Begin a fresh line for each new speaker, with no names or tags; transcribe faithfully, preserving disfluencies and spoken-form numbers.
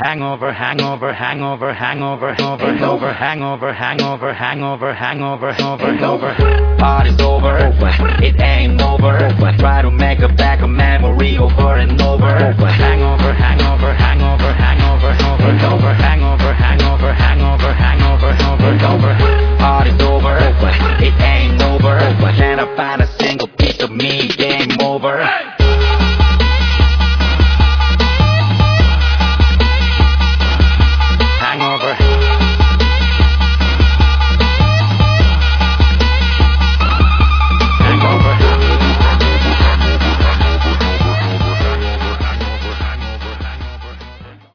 hangover, hangover, hangover, hangover, hangover, hangover, hangover, hangover, hangover, hangover. Party's over, it ain't over. Try to make a back a memory over and over. Hangover, hangover, hangover, hangover, hangover, hangover, hangover, hangover, hangover, hangover. Party's over, it ain't over. Can I find